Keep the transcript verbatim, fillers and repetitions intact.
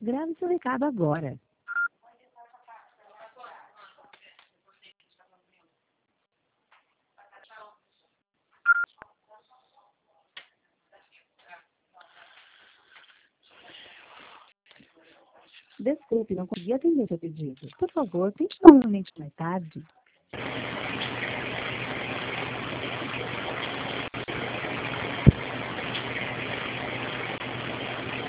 Grave seu recado agora. Desculpe, não consegui atender seu pedido. Por favor, tente novamente mais tarde.